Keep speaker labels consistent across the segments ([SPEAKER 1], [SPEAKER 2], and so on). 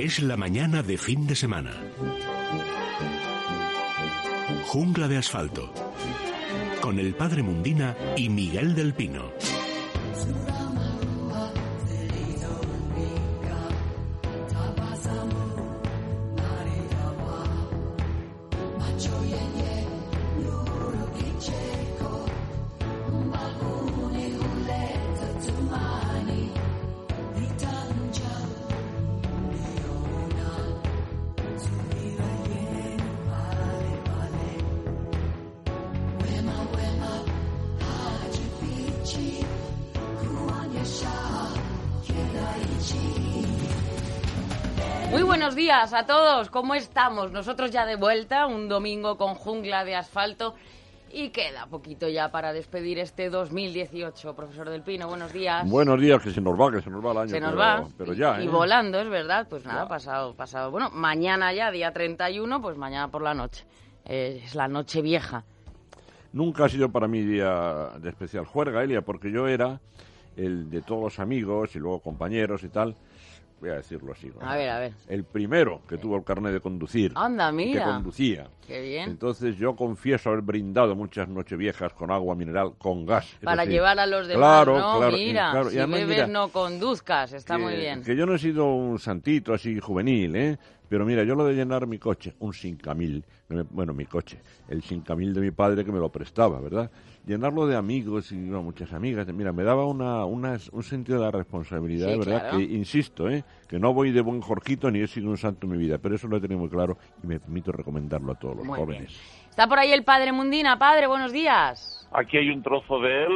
[SPEAKER 1] Es la mañana de fin de semana. Jungla de asfalto. Con el padre Mundina y Miguel del Pino.
[SPEAKER 2] Muy buenos días a todos, ¿cómo estamos? Nosotros ya de vuelta, un domingo con Jungla de asfalto y queda poquito ya para despedir este 2018. Profesor del Pino, buenos días.
[SPEAKER 3] Buenos días, que se nos va el año.
[SPEAKER 2] Se nos va,
[SPEAKER 3] pero ya,
[SPEAKER 2] y volando, es verdad, pues nada,
[SPEAKER 3] ya.
[SPEAKER 2] pasado. Bueno, mañana ya, día 31, pues mañana por la noche, es la noche vieja.
[SPEAKER 3] Nunca ha sido para mí día de especial juerga, Elia, porque yo era el de todos los amigos y luego compañeros y tal. Voy a decirlo así. ¿No?
[SPEAKER 2] A ver.
[SPEAKER 3] El primero que tuvo el carnet de conducir.
[SPEAKER 2] Anda, mira.
[SPEAKER 3] Que conducía.
[SPEAKER 2] Qué bien.
[SPEAKER 3] Entonces yo confieso haber brindado muchas nocheviejas con agua mineral, con gas.
[SPEAKER 2] Para llevar a los demás, ¿no?
[SPEAKER 3] Claro,
[SPEAKER 2] mira,
[SPEAKER 3] claro.
[SPEAKER 2] Si
[SPEAKER 3] además,
[SPEAKER 2] bebes no conduzcas, está muy bien.
[SPEAKER 3] Que yo no he sido un santito así juvenil, ¿eh? Pero mira, yo lo de llenar mi coche, un 5000, bueno, mi coche, el 5000 de mi padre que me lo prestaba, ¿verdad? Llenarlo de amigos y muchas amigas, mira, me daba un sentido de la responsabilidad,
[SPEAKER 2] sí,
[SPEAKER 3] ¿verdad?
[SPEAKER 2] Claro.
[SPEAKER 3] Que, insisto, que no voy de buen Jorgito ni he sido un santo en mi vida, pero eso lo he tenido muy claro y me permito recomendarlo a todos los
[SPEAKER 2] muy
[SPEAKER 3] jóvenes.
[SPEAKER 2] Bien. Está por ahí el padre Mundina. Padre, buenos días.
[SPEAKER 4] Aquí hay un trozo de él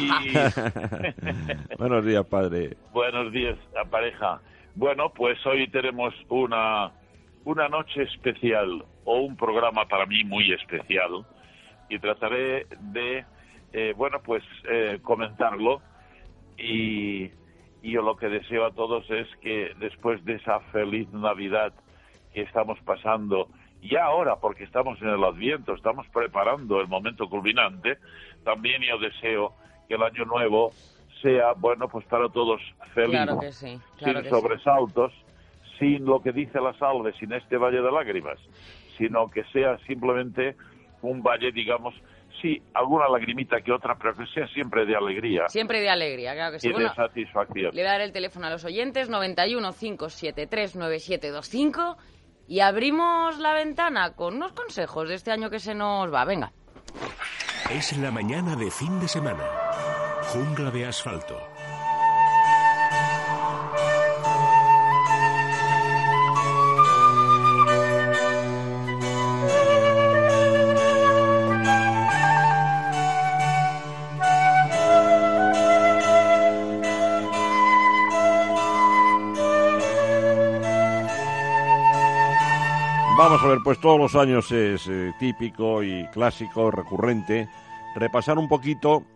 [SPEAKER 4] y...
[SPEAKER 3] Buenos días, padre.
[SPEAKER 4] Buenos días, la pareja. Bueno, pues hoy tenemos una noche especial o un programa para mí muy especial y trataré de, comentarlo y yo lo que deseo a todos es que después de esa feliz Navidad que estamos pasando y ahora, porque estamos en el Adviento, estamos preparando el momento culminante, también yo deseo que el año nuevo sea, pues para todos feliz,
[SPEAKER 2] claro que sí, claro
[SPEAKER 4] sin
[SPEAKER 2] que
[SPEAKER 4] sobresaltos, sin lo que dice la salve, sin este valle de lágrimas, sino que sea simplemente un valle, digamos, sí, alguna lagrimita que otra, pero que sea siempre de alegría.
[SPEAKER 2] Siempre de alegría, claro que sí.
[SPEAKER 4] Y de satisfacción.
[SPEAKER 2] Le voy a dar el teléfono a los oyentes, 91 573 9725, y abrimos la ventana con unos consejos de este año que se nos va. Venga.
[SPEAKER 1] Es la mañana de fin de semana. Jungla de asfalto.
[SPEAKER 3] Vamos a ver, pues todos los años es típico y clásico, recurrente, repasar un poquito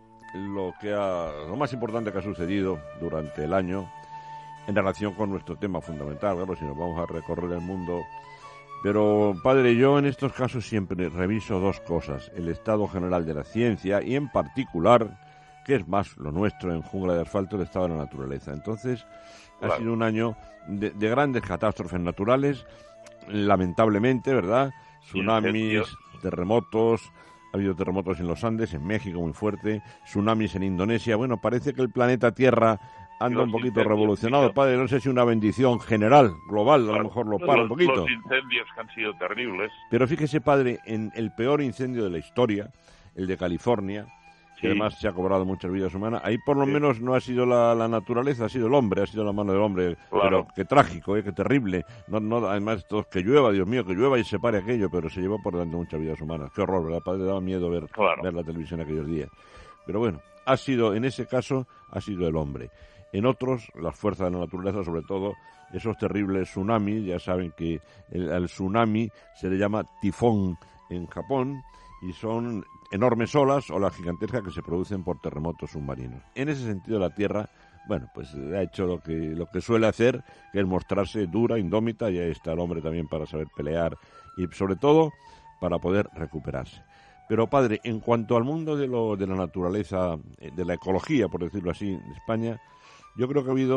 [SPEAKER 3] lo más importante que ha sucedido durante el año en relación con nuestro tema fundamental, claro, si nos vamos a recorrer el mundo. Pero, padre, yo en estos casos siempre reviso dos cosas: el estado general de la ciencia y, en particular, que es más lo nuestro en Jungla de Asfalto, el estado de la naturaleza. Entonces, claro, ha sido un año de grandes catástrofes naturales, lamentablemente, ¿verdad? Tsunamis, terremotos, ha habido terremotos en los Andes, en México muy fuerte, tsunamis en Indonesia. Bueno, parece que el planeta Tierra anda un poquito revolucionado, padre. No sé si una bendición general, global, a lo mejor lo para un poquito.
[SPEAKER 4] Los incendios que han sido terribles.
[SPEAKER 3] Pero fíjese, padre, en el peor incendio de la historia, el de California, que además se ha cobrado muchas vidas humanas, ahí por lo menos no ha sido la naturaleza, ha sido el hombre, ha sido la mano del hombre. Claro. Pero qué trágico, qué terrible. No, además, que llueva, Dios mío, que llueva y se pare aquello, pero se llevó por delante muchas vidas humanas. Qué horror, ¿verdad, padre? Daba miedo ver la televisión aquellos días. Pero bueno, en ese caso, ha sido el hombre. En otros, las fuerzas de la naturaleza, sobre todo esos terribles tsunamis. Ya saben que al tsunami se le llama tifón en Japón, y son enormes olas gigantescas que se producen por terremotos submarinos. En ese sentido, la Tierra, pues ha hecho lo que suele hacer, que es mostrarse dura, indómita, y ahí está el hombre también para saber pelear y, sobre todo, para poder recuperarse. Pero, padre, en cuanto al mundo de la naturaleza, de la ecología, por decirlo así, en España, yo creo que ha habido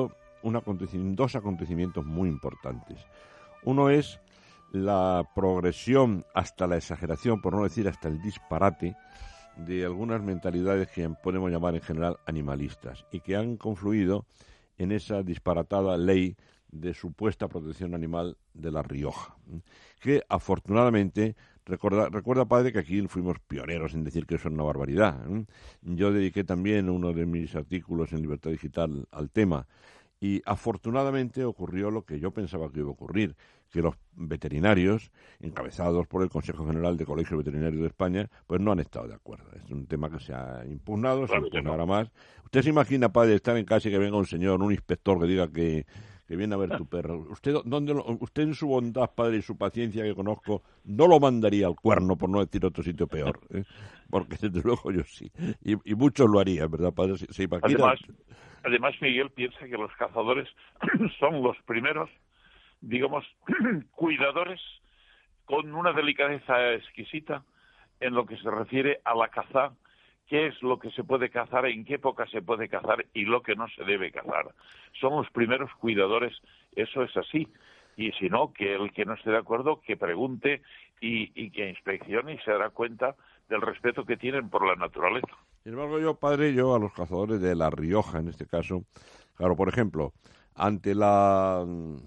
[SPEAKER 3] dos acontecimientos muy importantes. Uno es la progresión hasta la exageración, por no decir hasta el disparate, de algunas mentalidades que podemos llamar en general animalistas y que han confluido en esa disparatada ley de supuesta protección animal de La Rioja, que afortunadamente, recuerda padre, que aquí fuimos pioneros en decir que eso es una barbaridad. Yo dediqué también uno de mis artículos en Libertad Digital al tema y afortunadamente ocurrió lo que yo pensaba que iba a ocurrir, que los veterinarios, encabezados por el Consejo General de Colegios Veterinarios de España, pues no han estado de acuerdo. Es un tema que se ha impugnado, claro, se impugnará más. ¿Usted se imagina, padre, estar en casa y que venga un señor, un inspector, que diga que viene a ver tu perro? Usted en su bondad, padre, y su paciencia que conozco, no lo mandaría al cuerno, por no decir otro sitio peor, ¿eh? Porque desde luego yo sí. Y muchos lo harían, ¿verdad, padre? ¿Se imagina?
[SPEAKER 4] Además, Miguel piensa que los cazadores son los primeros, digamos, cuidadores con una delicadeza exquisita en lo que se refiere a la caza, qué es lo que se puede cazar, en qué época se puede cazar y lo que no se debe cazar. Son los primeros cuidadores, eso es así. Y si no, que el que no esté de acuerdo, que pregunte y que inspeccione y se dará cuenta del respeto que tienen por la naturaleza.
[SPEAKER 3] Sin embargo, yo a los cazadores de La Rioja, en este caso, claro, por ejemplo, ante la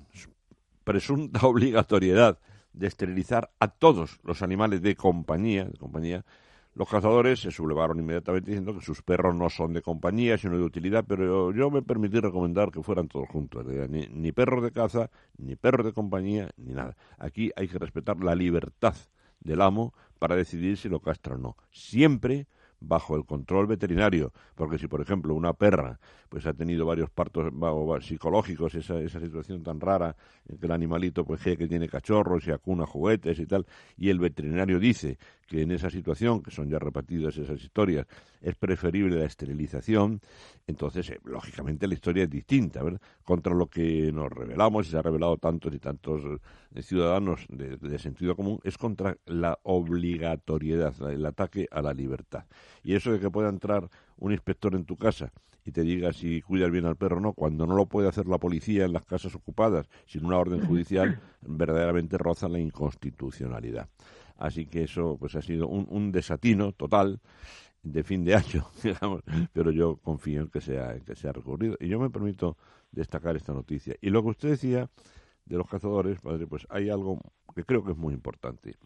[SPEAKER 3] presunta obligatoriedad de esterilizar a todos los animales de compañía, los cazadores se sublevaron inmediatamente diciendo que sus perros no son de compañía, sino de utilidad, pero yo me permití recomendar que fueran todos juntos, ni perros de caza, ni perros de compañía, ni nada. Aquí hay que respetar la libertad del amo para decidir si lo castra o no. Siempre bajo el control veterinario, porque si por ejemplo una perra pues ha tenido varios partos psicológicos, esa situación tan rara en que el animalito pues cree que tiene cachorros y acuna juguetes y tal, y el veterinario dice que en esa situación, que son ya repetidas esas historias, es preferible la esterilización, entonces lógicamente la historia es distinta, ¿verdad? Contra lo que nos rebelamos, y se ha rebelado tantos y tantos ciudadanos de sentido común, es contra la obligatoriedad, el ataque a la libertad. Y eso de que pueda entrar un inspector en tu casa y te diga si cuidas bien al perro o no, cuando no lo puede hacer la policía en las casas ocupadas sin una orden judicial, verdaderamente roza la inconstitucionalidad. Así que eso pues ha sido un desatino total de fin de año, digamos, pero yo confío en que sea recurrido. Y yo me permito destacar esta noticia. Y lo que usted decía de los cazadores, padre, pues hay algo que creo que es muy importante,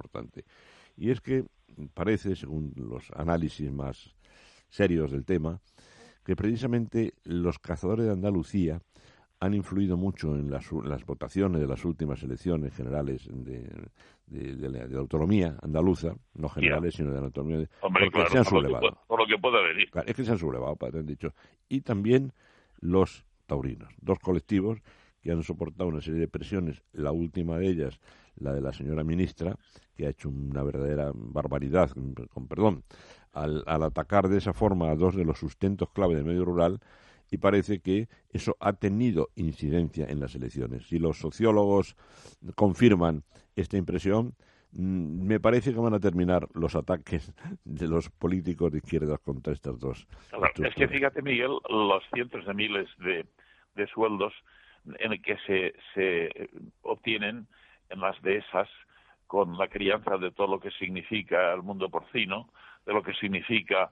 [SPEAKER 3] y es que parece, según los análisis más serios del tema, que precisamente los cazadores de Andalucía han influido mucho en las votaciones de las últimas elecciones generales de la autonomía andaluza, no generales, sino de la autonomía,
[SPEAKER 4] porque claro,
[SPEAKER 3] se han sublevado.
[SPEAKER 4] Por lo que pueda venir.
[SPEAKER 3] Claro, es que se han sublevado, padre, han dicho. Y también los taurinos, dos colectivos que han soportado una serie de presiones, la última de ellas, la de la señora ministra, que ha hecho una verdadera barbaridad, con perdón, al atacar de esa forma a dos de los sustentos clave del medio rural, y parece que eso ha tenido incidencia en las elecciones. Si los sociólogos confirman esta impresión, me parece que van a terminar los ataques de los políticos de izquierdas contra estas dos.
[SPEAKER 4] Claro, es que fíjate, Miguel, los cientos de miles de sueldos en el que se obtienen en las dehesas con la crianza de todo lo que significa el mundo porcino, de lo que significa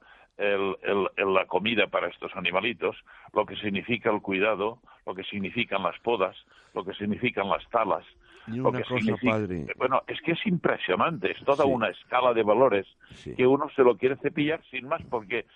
[SPEAKER 4] la comida para estos animalitos, lo que significa el cuidado, lo que significan las podas, lo que significan las talas.
[SPEAKER 3] Y una cosa, padre.
[SPEAKER 4] Bueno, es que es impresionante, es toda una escala de valores que uno se lo quiere cepillar sin más porque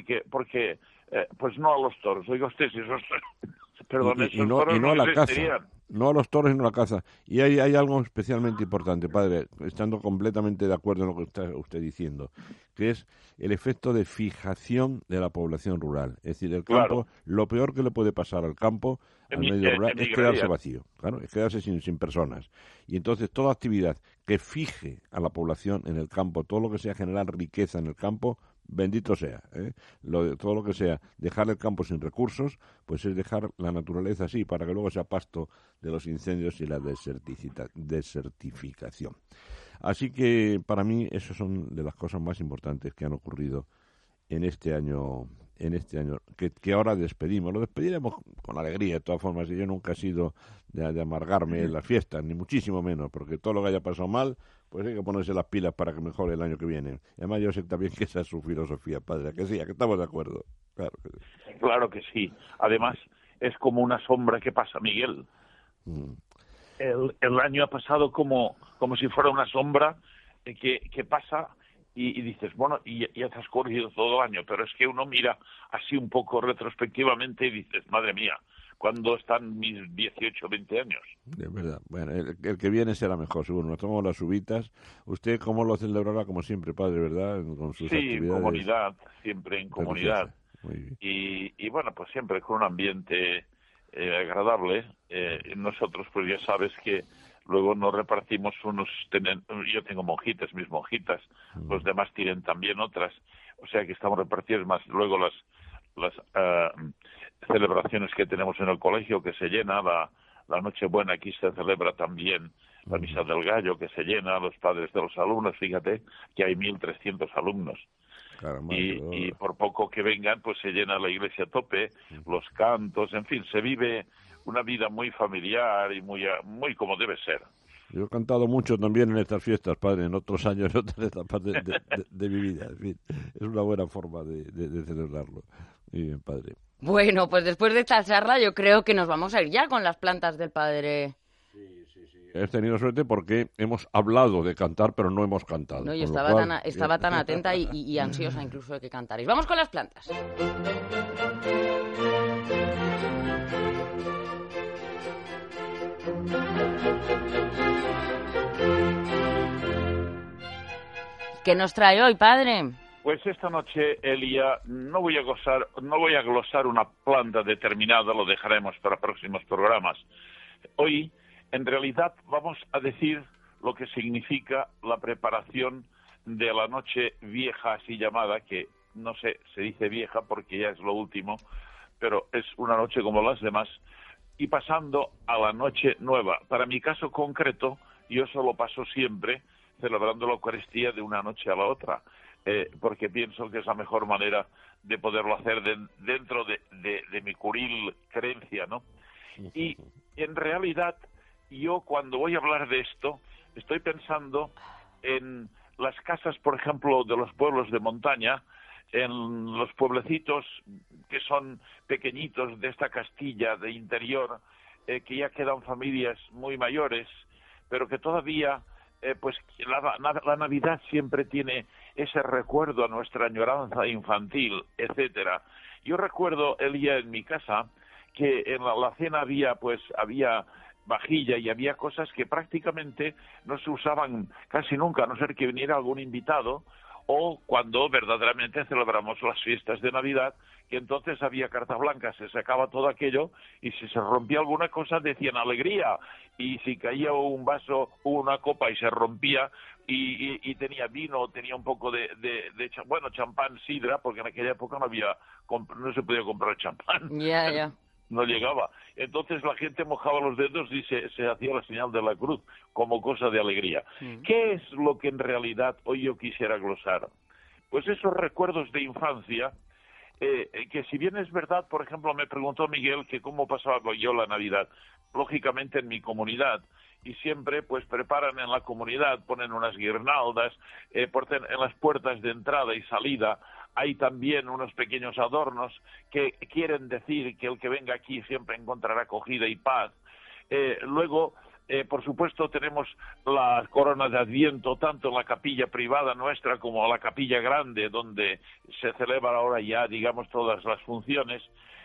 [SPEAKER 4] pues no a los toros. Oiga usted, si esos perdón,
[SPEAKER 3] y no a la caza. No a los toros y no a la caza. Y hay algo especialmente importante, padre, estando completamente de acuerdo en lo que está usted diciendo, que es el efecto de fijación de la población rural. Es decir, el campo, lo peor que le puede pasar al campo, al medio rural, es quedarse vacío, claro, es quedarse sin personas. Y entonces toda actividad que fije a la población en el campo, todo lo que sea generar riqueza en el campo, bendito sea, todo lo que sea dejar el campo sin recursos, pues es dejar la naturaleza así, para que luego sea pasto de los incendios y la desertificación. Así que para mí esas son de las cosas más importantes que han ocurrido en este año en este año, que ahora despedimos. Lo despediremos con alegría, de todas formas, y yo nunca he sido de amargarme en las fiestas, ni muchísimo menos, porque todo lo que haya pasado mal, pues hay que ponerse las pilas para que mejore el año que viene. Y además yo sé también que esa es su filosofía, padre, que sí, que estamos de acuerdo. Claro que sí.
[SPEAKER 4] Claro que sí. Además, es como una sombra que pasa, Miguel. El año ha pasado como si fuera una sombra que pasa y dices, bueno, y ya te has corrido todo el año, pero es que uno mira así un poco retrospectivamente y dices, madre mía, ¿cuándo están mis 18, 20 años?
[SPEAKER 3] De verdad. Bueno, el que viene será mejor, seguro. Nos tomamos las uvitas. ¿Usted cómo lo celebrará? Como siempre, padre, ¿verdad? Con sus actividades.
[SPEAKER 4] En comunidad, siempre en comunidad.
[SPEAKER 3] Muy bien.
[SPEAKER 4] Y bueno, pues siempre con un ambiente agradable. Nosotros, pues ya sabes que luego nos repartimos yo tengo monjitas, mis monjitas, los demás tienen también otras, o sea que estamos repartidos más. Luego las celebraciones que tenemos en el colegio, que se llena, la Nochebuena aquí se celebra también, la Misa del Gallo, que se llena, los padres de los alumnos, fíjate que hay 1.300 alumnos.
[SPEAKER 3] Caramba,
[SPEAKER 4] Y por poco que vengan, pues se llena la iglesia a tope, los cantos, en fin, se vive una vida muy familiar y muy como debe ser.
[SPEAKER 3] Yo he cantado mucho también en estas fiestas, padre, en otros años, en otras etapas de mi vida. En fin, es una buena forma de celebrarlo. Muy bien, padre.
[SPEAKER 2] Bueno, pues después de esta charla yo creo que nos vamos a ir ya con las plantas del padre.
[SPEAKER 3] He tenido suerte porque hemos hablado de cantar, pero no hemos cantado.
[SPEAKER 2] No, yo estaba tan atenta y ansiosa incluso de que cantarais. Vamos con las plantas. ¿Qué nos trae hoy, padre?
[SPEAKER 4] Pues esta noche, Elia, no voy a glosar una planta determinada, lo dejaremos para próximos programas. Hoy, en realidad, vamos a decir lo que significa la preparación de la noche vieja, así llamada, que no sé, se dice vieja porque ya es lo último, pero es una noche como las demás, y pasando a la noche nueva. Para mi caso concreto, yo solo paso siempre celebrando la Eucaristía de una noche a la otra, porque pienso que es la mejor manera de poderlo hacer dentro de mi curil creencia, ¿no? Y en realidad, yo cuando voy a hablar de esto, estoy pensando en las casas, por ejemplo, de los pueblos de montaña, en los pueblecitos que son pequeñitos de esta Castilla de interior, que ya quedan familias muy mayores, pero que todavía pues la Navidad siempre tiene ese recuerdo a nuestra añoranza infantil, etcétera. Yo recuerdo, Elia, en mi casa, que en la cena había vajilla y había cosas que prácticamente no se usaban casi nunca, a no ser que viniera algún invitado, o cuando verdaderamente celebramos las fiestas de Navidad, que entonces había carta blanca, se sacaba todo aquello, y si se rompía alguna cosa decían alegría, y si caía un vaso o una copa y se rompía, y tenía vino, tenía un poco de champán, sidra, porque en aquella época no se podía comprar champán.
[SPEAKER 2] Ya.
[SPEAKER 4] No llegaba. Entonces la gente mojaba los dedos y se hacía la señal de la cruz como cosa de alegría. ¿Qué es lo que en realidad hoy yo quisiera glosar? Pues esos recuerdos de infancia, que si bien es verdad, por ejemplo, me preguntó Miguel que cómo pasaba yo la Navidad. Lógicamente en mi comunidad, y siempre pues preparan en la comunidad, ponen unas guirnaldas, en las puertas de entrada y salida hay también unos pequeños adornos que quieren decir que el que venga aquí siempre encontrará acogida y paz. Luego, por supuesto, tenemos las coronas de Adviento, tanto en la capilla privada nuestra como en la capilla grande, donde se celebra ahora ya, digamos, todas las funciones.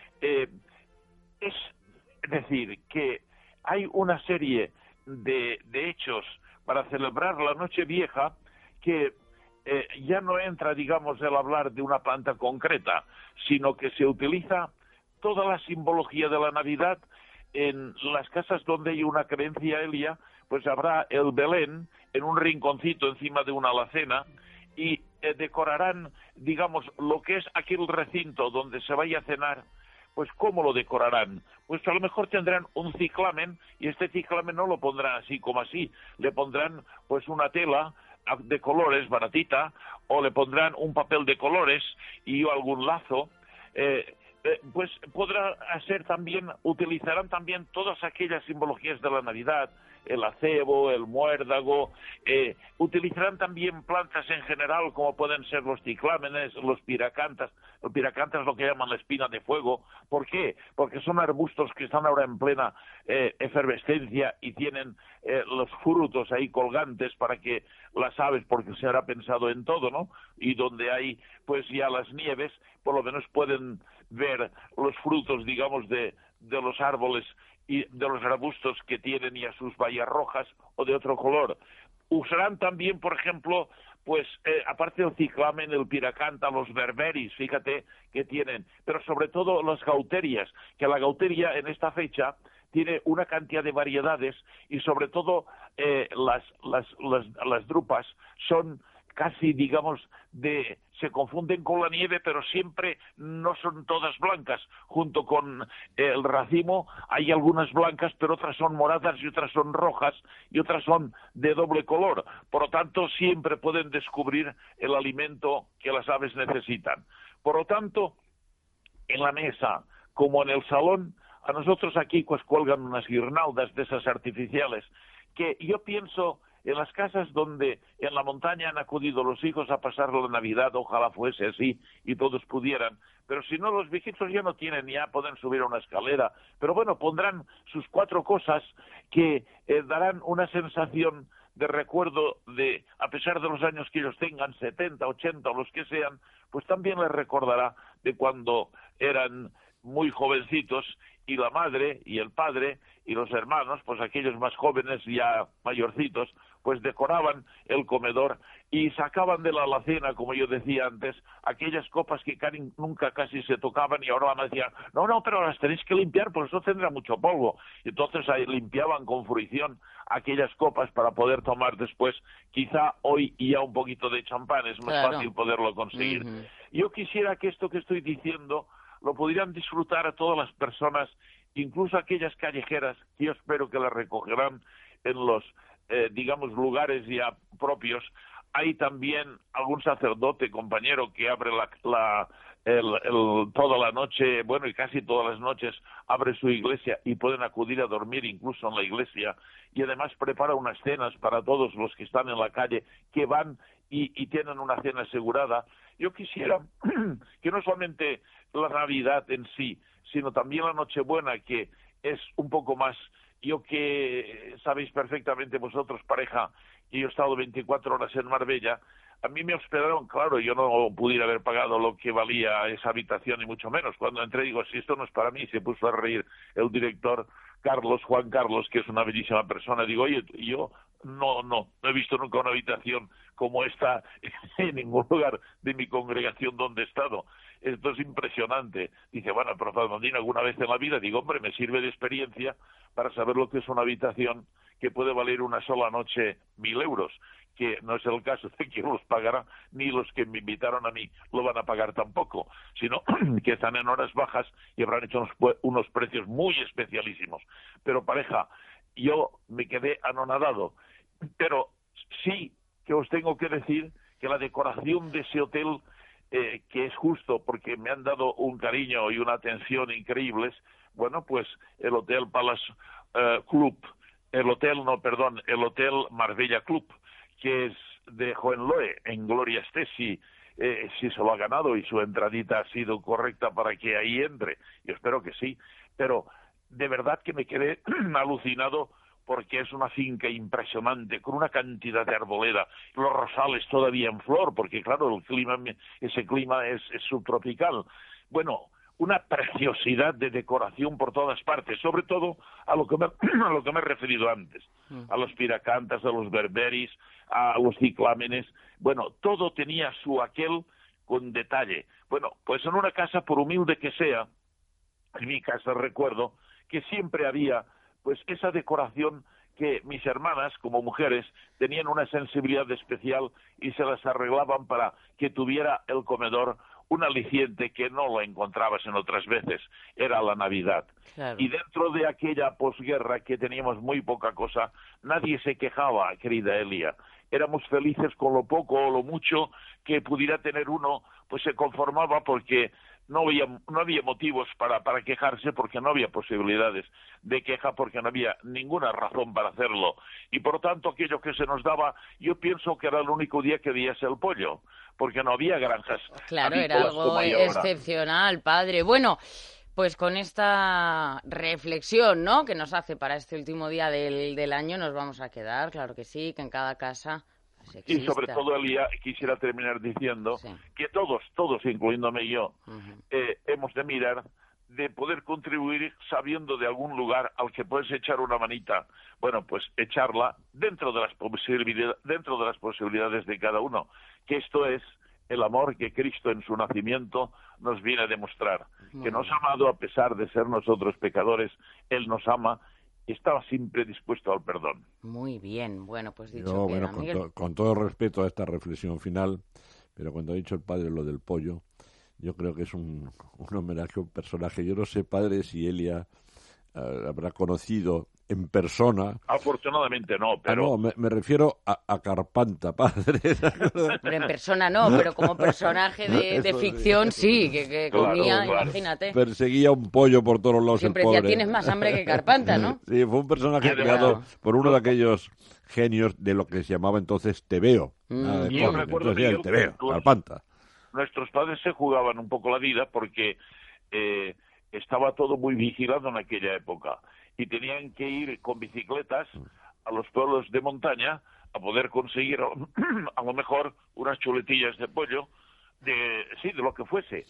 [SPEAKER 4] Es decir, que hay una serie de hechos para celebrar la Nochevieja que ya no entra, digamos, el hablar de una planta concreta, sino que se utiliza toda la simbología de la Navidad. En las casas donde hay una creencia, Elia, pues habrá el Belén en un rinconcito encima de una alacena y decorarán, digamos, lo que es aquel recinto donde se vaya a cenar. Pues ¿cómo lo decorarán? Pues a lo mejor tendrán un ciclamen, y este ciclamen no lo pondrán así como así, le pondrán pues una tela de colores baratita, o le pondrán un papel de colores y algún lazo, pues podrá ser también, utilizarán también todas aquellas simbologías de la Navidad, el acebo, el muérdago, utilizarán también plantas en general como pueden ser los ciclámenes, los piracantas. El piracanta es lo que llaman la espina de fuego. ¿Por qué? Porque son arbustos que están ahora en plena efervescencia y tienen los frutos ahí colgantes para que las aves, porque se habrá pensado en todo, ¿no? Y donde hay pues ya las nieves, por lo menos pueden ver los frutos, digamos, de los árboles y de los arbustos que tienen ya sus bayas rojas o de otro color. Usarán también, por ejemplo, pues aparte del ciclamen, el piracanta, los berberis, fíjate que tienen, pero sobre todo las gauterias, que la gauteria en esta fecha tiene una cantidad de variedades y sobre todo las drupas son casi, digamos, se confunden con la nieve, pero siempre no son todas blancas. Junto con el racimo hay algunas blancas, pero otras son moradas y otras son rojas y otras son de doble color. Por lo tanto, siempre pueden descubrir el alimento que las aves necesitan. Por lo tanto, en la mesa como en el salón, a nosotros aquí pues cuelgan unas guirnaldas de esas artificiales que yo pienso en las casas donde en la montaña han acudido los hijos a pasar la Navidad, ojalá fuese así y todos pudieran, pero si no, los viejitos ya no tienen, ya pueden subir a una escalera, pero bueno, pondrán sus 4 cosas que darán una sensación de recuerdo de, a pesar de los años que ellos tengan, 70, 80 o los que sean, pues también les recordará de cuando eran muy jovencitos y la madre y el padre y los hermanos, pues aquellos más jóvenes ya mayorcitos, pues decoraban el comedor y sacaban de la alacena, como yo decía antes, aquellas copas que nunca casi se tocaban y ahora me decían, no, pero las tenéis que limpiar, por eso tendrá mucho polvo. Y entonces ahí limpiaban con fruición aquellas copas para poder tomar después, quizá hoy ya un poquito de champán, es más fácil poderlo conseguir. Yo quisiera que esto que estoy diciendo lo pudieran disfrutar a todas las personas, incluso aquellas callejeras, que yo espero que las recogerán en los, digamos, lugares ya propios. Hay también algún sacerdote, compañero, que abre toda la noche, bueno, y casi todas las noches, abre su iglesia y pueden acudir a dormir incluso en la iglesia, y además prepara unas cenas para todos los que están en la calle, que van y tienen una cena asegurada. Yo quisiera que no solamente la Navidad en sí, sino también la Nochebuena, que es un poco más, yo que sabéis perfectamente vosotros, pareja, que yo he estado 24 horas en Marbella, a mí me hospedaron, claro, yo no pudiera haber pagado lo que valía esa habitación, y mucho menos. Cuando entré digo, si esto no es para mí, se puso a reír el director Juan Carlos, que es una bellísima persona. Digo, oye, yo no he visto nunca una habitación como esta en ningún lugar de mi congregación donde he estado. Esto es impresionante. Dice, bueno, pero Padre Mondino, alguna vez en la vida, digo, hombre, me sirve de experiencia para saber lo que es una habitación que puede valer una sola noche 1.000 euros, que no es el caso de quien los pagará, ni los que me invitaron a mí lo van a pagar tampoco, sino que están en horas bajas y habrán hecho unos precios muy especialísimos. Pero pareja, yo me quedé anonadado, pero sí que os tengo que decir que la decoración de ese hotel, que es justo porque me han dado un cariño y una atención increíbles, bueno, pues el Hotel Palace Club, el Hotel Marbella Club, que es de Hohenlohe, en Gloria esté si se lo ha ganado y su entradita ha sido correcta para que ahí entre. Yo espero que sí, pero de verdad que me quedé alucinado porque es una finca impresionante, con una cantidad de arboleda, los rosales todavía en flor, porque claro, ese clima es subtropical. Bueno, una preciosidad de decoración por todas partes, sobre todo a lo que me he referido antes, a los piracantas, a los berberis, a los ciclámenes. Bueno, todo tenía su aquel con detalle. Bueno, pues en una casa, por humilde que sea, en mi casa recuerdo que siempre había pues esa decoración que mis hermanas, como mujeres, tenían una sensibilidad especial y se las arreglaban para que tuviera el comedor un aliciente que no lo encontrabas en otras veces, era la Navidad. Claro. Y dentro de aquella posguerra que teníamos muy poca cosa, nadie se quejaba, querida Elia. Éramos felices con lo poco o lo mucho que pudiera tener uno, pues se conformaba porque no había motivos para quejarse, porque no había posibilidades de queja, porque no había ninguna razón para hacerlo. Y por lo tanto, aquello que se nos daba, yo pienso que era el único día que veías el pollo, porque no había granjas.
[SPEAKER 2] Claro, era algo excepcional, padre. Bueno, pues con esta reflexión, ¿no?, que nos hace para este último día del año, nos vamos a quedar, claro que sí, que en cada casa pues exista.
[SPEAKER 4] Y sobre todo, Elia, quisiera terminar diciendo que todos, incluyéndome yo, hemos de mirar de poder contribuir sabiendo de algún lugar al que puedes echar una manita. Bueno, pues echarla dentro de las posibilidades de cada uno, que esto es el amor que Cristo en su nacimiento nos viene a demostrar, que nos ha amado a pesar de ser nosotros pecadores. Él nos ama y estaba siempre dispuesto al perdón.
[SPEAKER 2] Muy bien, bueno, pues dicho queda, Miguel.
[SPEAKER 3] Con todo respeto a esta reflexión final, pero cuando ha dicho el padre lo del pollo, yo creo que es un homenaje a un personaje. Yo no sé, padre, si Elia habrá conocido en persona.
[SPEAKER 4] Afortunadamente no, pero...
[SPEAKER 3] No, me refiero a Carpanta, padre.
[SPEAKER 2] Pero en persona no, pero como personaje de ficción sí, que comía, claro. Imagínate.
[SPEAKER 3] Perseguía un pollo por todos lados.
[SPEAKER 2] Siempre
[SPEAKER 3] el pobre.
[SPEAKER 2] Decía, tienes más hambre que Carpanta, ¿no?
[SPEAKER 3] Sí, fue un personaje creado por uno de aquellos genios de lo que se llamaba entonces tebeo.
[SPEAKER 4] Yo recuerdo que
[SPEAKER 3] el tebeo, Carpanta.
[SPEAKER 4] Nuestros padres se jugaban un poco la vida porque estaba todo muy vigilado en aquella época y tenían que ir con bicicletas a los pueblos de montaña a poder conseguir a lo mejor unas chuletillas de pollo, de lo que fuese,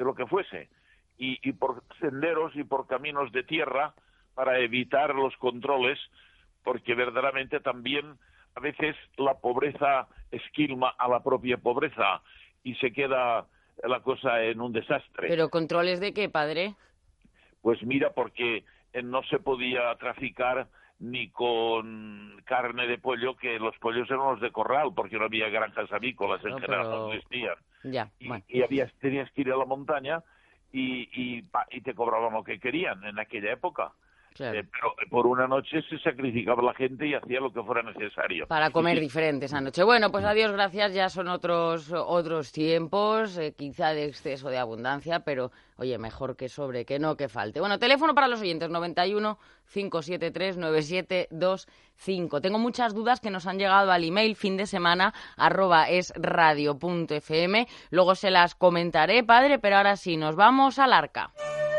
[SPEAKER 4] y por senderos y por caminos de tierra para evitar los controles, porque verdaderamente también a veces la pobreza esquilma a la propia pobreza y se queda la cosa en un desastre.
[SPEAKER 2] ¿Pero controles de qué, padre?
[SPEAKER 4] Pues mira, porque no se podía traficar ni con carne de pollo, que los pollos eran los de corral, porque no había granjas avícolas en general, no existían.
[SPEAKER 2] Ya, bueno.
[SPEAKER 4] Y tenías que ir a la montaña y te cobraban lo que querían en aquella época. Claro. Pero por una noche se sacrificaba la gente y hacía lo que fuera necesario.
[SPEAKER 2] Para comer diferente esa noche. Bueno, pues adiós, gracias. Ya son otros tiempos, quizá de exceso de abundancia, pero oye, mejor que sobre, que no que falte. Bueno, teléfono para los oyentes, 91 573 9725. Tengo muchas dudas que nos han llegado al email findesemana@esradio.fm. Luego se las comentaré, padre, pero ahora sí, nos vamos al Arca.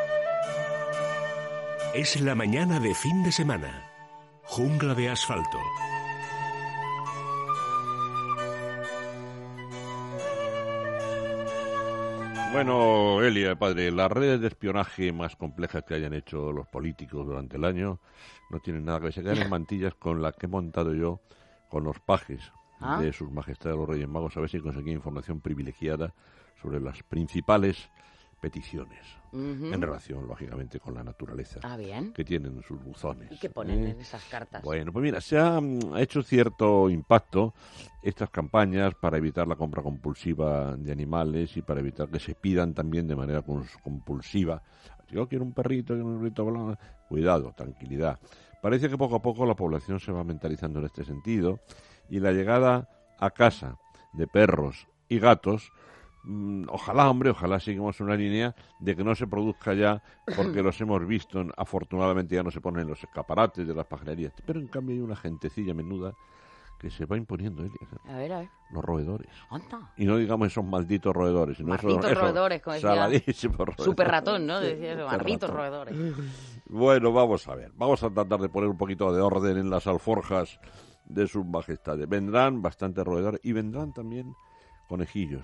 [SPEAKER 1] Es la mañana de fin de semana. Jungla de asfalto.
[SPEAKER 3] Bueno, Elia, padre, las redes de espionaje más complejas que hayan hecho los políticos durante el año no tienen nada que ver. Se quedan en mantillas con las que he montado yo con los pajes de sus majestades los Reyes Magos, a ver si conseguí información privilegiada sobre las principales peticiones en relación, lógicamente, con la naturaleza que tienen sus buzones.
[SPEAKER 2] ¿Y qué ponen en esas cartas?
[SPEAKER 3] Bueno, pues mira, se ha hecho cierto impacto estas campañas para evitar la compra compulsiva de animales y para evitar que se pidan también de manera compulsiva. Yo quiero un perrito, cuidado, tranquilidad. Parece que poco a poco la población se va mentalizando en este sentido y la llegada a casa de perros y gatos, ojalá sigamos una línea de que no se produzca ya, porque los hemos visto, afortunadamente ya no se ponen en los escaparates de las pajarerías, pero en cambio hay una gentecilla menuda que se va imponiendo.
[SPEAKER 2] A ver.
[SPEAKER 3] Los roedores.
[SPEAKER 2] ¿Anda?
[SPEAKER 3] Y no digamos esos malditos roedores, sino
[SPEAKER 2] esos roedores, como decía.
[SPEAKER 3] Saladísimos roedores.
[SPEAKER 2] Super ratón, ¿no? Decía eso, malditos roedores.
[SPEAKER 3] Bueno, vamos a ver. Vamos a tratar de poner un poquito de orden en las alforjas de sus majestades. Vendrán bastantes roedores y vendrán también conejillos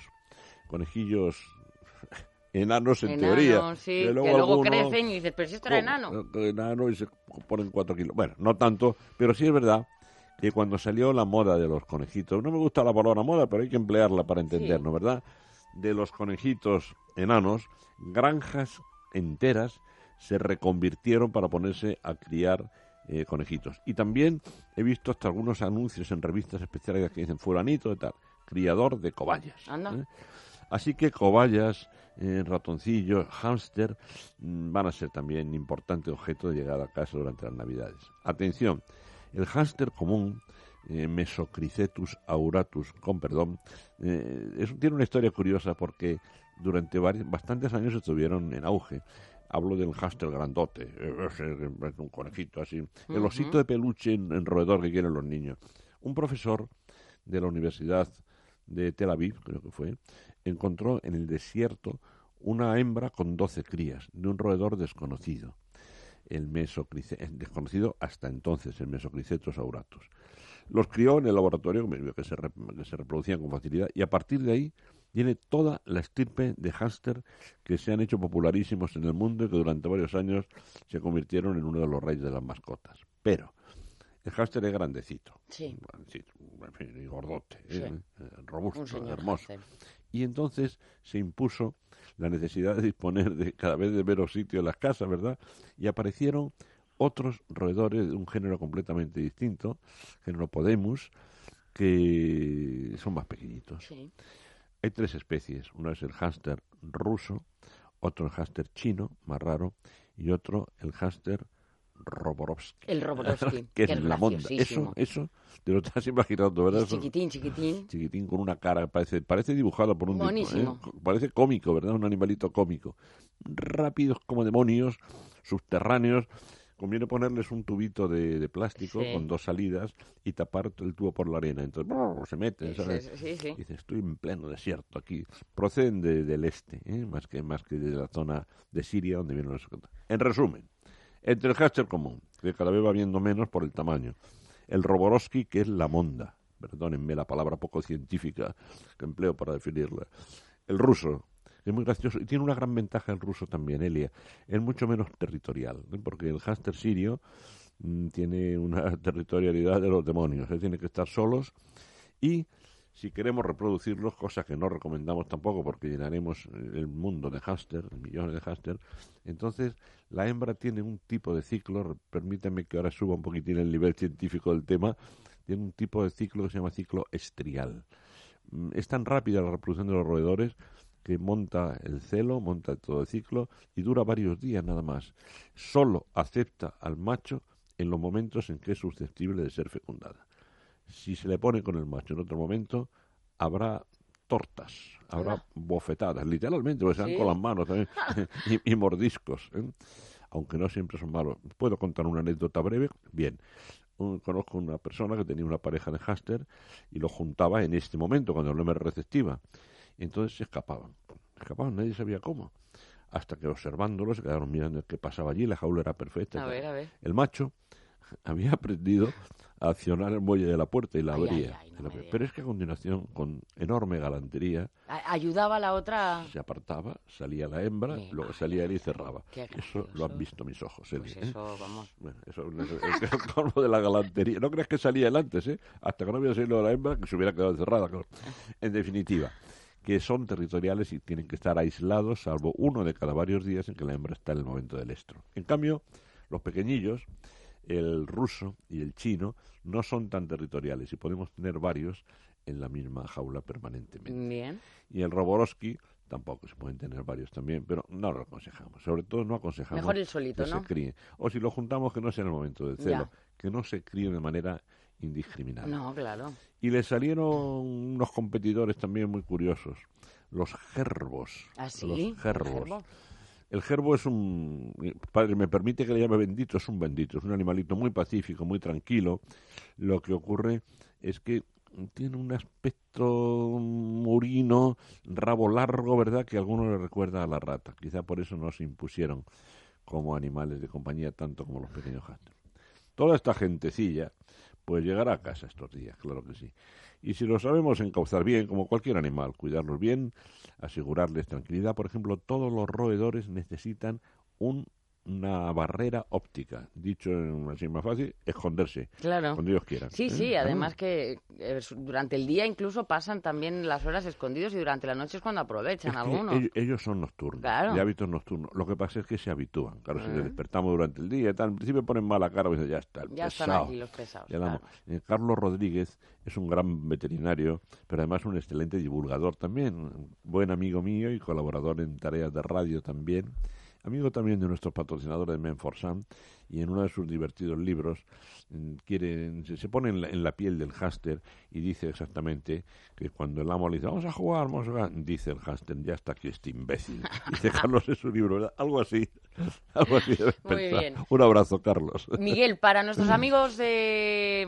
[SPEAKER 3] enanos en teoría.
[SPEAKER 2] Sí, que luego crecen y dices, pero si esto era enano.
[SPEAKER 3] Enano y se ponen 4 kilos. Bueno, no tanto, pero sí es verdad que cuando salió la moda de los conejitos, no me gusta la palabra moda, pero hay que emplearla para entendernos, ¿verdad? De los conejitos enanos, granjas enteras se reconvirtieron para ponerse a criar conejitos. Y también he visto hasta algunos anuncios en revistas especiales que dicen fulanito de tal, criador de cobayas.
[SPEAKER 2] Anda.
[SPEAKER 3] Así que cobayas, ratoncillos, hámster van a ser también importante objeto de llegada a casa durante las Navidades. Atención, el hámster común, Mesocricetus auratus, tiene una historia curiosa porque durante bastantes años estuvieron en auge. Hablo del hámster grandote, un conejito así, el osito de peluche en roedor que quieren los niños. Un profesor de la Universidad de Tel Aviv, creo que fue, encontró en el desierto una hembra con 12 crías de un roedor desconocido, desconocido hasta entonces, el Mesocricetus auratus. Los crió en el laboratorio, que se reproducían con facilidad, y a partir de ahí tiene toda la estirpe de hámster que se han hecho popularísimos en el mundo y que durante varios años se convirtieron en uno de los reyes de las mascotas. Pero el hámster es grandecito, y gordote, robusto, hermoso. Hámster. Y entonces se impuso la necesidad de disponer de cada vez de menos sitio en las casas, ¿verdad? Y aparecieron otros roedores de un género completamente distinto, género Podemus, que son más pequeñitos. Sí. Hay 3 especies. Uno es el hámster ruso, otro el hámster chino, más raro, y otro el hámster Roborovsky.
[SPEAKER 2] El Roborovsky,
[SPEAKER 3] que es la monda. Eso te lo estás imaginando, ¿verdad?
[SPEAKER 2] Chiquitín.
[SPEAKER 3] Chiquitín, con una cara que parece dibujado por un
[SPEAKER 2] buenísimo.
[SPEAKER 3] Parece cómico, ¿verdad? Un animalito cómico. Rápidos como demonios, subterráneos. Conviene ponerles un tubito de plástico con 2 salidas y tapar el tubo por la arena. Entonces se meten, ¿sabes?
[SPEAKER 2] Sí.
[SPEAKER 3] Dice, estoy en pleno desierto aquí. Proceden del este, más que de la zona de Siria donde vienen los... En resumen, entre el hámster común, que cada vez va viendo menos por el tamaño, el Roborovsky, que es la monda, perdónenme la palabra poco científica que empleo para definirla, el ruso, es muy gracioso y tiene una gran ventaja el ruso también, Elia, es mucho menos territorial, porque el hámster sirio tiene una territorialidad de los demonios, tiene que estar solos y si queremos reproducirlos, cosa que no recomendamos tampoco porque llenaremos el mundo de hámster, millones de hámster, entonces la hembra tiene un tipo de ciclo, permítanme que ahora suba un poquitín el nivel científico del tema, tiene un tipo de ciclo que se llama ciclo estrial. Es tan rápida la reproducción de los roedores que monta el celo, monta todo el ciclo y dura varios días nada más. Solo acepta al macho en los momentos en que es susceptible de ser fecundada. Si se le pone con el macho en otro momento, habrá tortas, habrá bofetadas, literalmente, porque se dan con las manos también, y mordiscos, aunque no siempre son malos. ¿Puedo contar una anécdota breve? Bien. Conozco una persona que tenía una pareja de hámster y lo juntaba en este momento, cuando la hembra era receptiva. Y entonces se escapaban, nadie sabía cómo. Hasta que observándolos se quedaron mirando qué pasaba allí, la jaula era perfecta.
[SPEAKER 2] A ver.
[SPEAKER 3] El macho había aprendido a accionar el muelle de la puerta y la abría. Pero es que a continuación, con enorme galantería,
[SPEAKER 2] ayudaba a la otra.
[SPEAKER 3] Se apartaba, salía la hembra, luego salía él y cerraba. Eso lo han visto mis ojos,
[SPEAKER 2] pues eso, vamos.
[SPEAKER 3] Bueno, eso es el colmo de la galantería. No creas que salía él antes, hasta que no había salido la hembra, que se hubiera quedado cerrada. Claro. En definitiva, que son territoriales y tienen que estar aislados, salvo uno de cada varios días en que la hembra está en el momento del estro. En cambio, los pequeñillos, el ruso y el chino, no son tan territoriales y podemos tener varios en la misma jaula permanentemente.
[SPEAKER 2] Bien.
[SPEAKER 3] Y el Roborovsky tampoco, se pueden tener varios también, pero no lo aconsejamos. Sobre todo no aconsejamos
[SPEAKER 2] mejor el solito,
[SPEAKER 3] que
[SPEAKER 2] ¿no?
[SPEAKER 3] se críen. O si lo juntamos, que no sea en el momento del celo, que no se críen de manera indiscriminada.
[SPEAKER 2] No, claro.
[SPEAKER 3] Y le salieron unos competidores también muy curiosos, los gerbos.
[SPEAKER 2] ¿Ah, sí?
[SPEAKER 3] Los gerbos. El gerbo es padre, me permite que le llame bendito, es un animalito muy pacífico, muy tranquilo. Lo que ocurre es que tiene un aspecto murino, rabo largo, ¿verdad?, que a algunos le recuerda a la rata. Quizá por eso no se impusieron como animales de compañía tanto como los pequeños hámsters. Toda esta gentecilla pues llegará a casa estos días, claro que sí. Y si lo sabemos encauzar bien, como cualquier animal, cuidarlos bien, asegurarles tranquilidad, por ejemplo, todos los roedores necesitan una barrera óptica, dicho así más fácil, esconderse,
[SPEAKER 2] claro,
[SPEAKER 3] cuando ellos quieran.
[SPEAKER 2] Sí, además que durante el día incluso pasan también las horas escondidos y durante la noche es cuando aprovechan algunos.
[SPEAKER 3] Ellos son nocturnos,
[SPEAKER 2] claro,
[SPEAKER 3] de hábitos nocturnos. Lo que pasa es que se habitúan. Claro, si les despertamos durante el día y tal, en principio ponen mala cara y dicen, ya está,
[SPEAKER 2] ya están aquí los pesados.
[SPEAKER 3] Claro. Carlos Rodríguez es un gran veterinario, pero además un excelente divulgador también, buen amigo mío y colaborador en tareas de radio también. Amigo también de nuestros patrocinadores de Menforsan, y en uno de sus divertidos libros se pone en la piel del hámster y dice exactamente que cuando el amo le dice vamos a jugar, dice el hámster, ya está aquí este imbécil. Dice Carlos en su libro, ¿verdad? Algo así debe
[SPEAKER 2] Muy
[SPEAKER 3] pensar.
[SPEAKER 2] bien.
[SPEAKER 3] Un abrazo, Carlos.
[SPEAKER 2] Miguel, para nuestros amigos de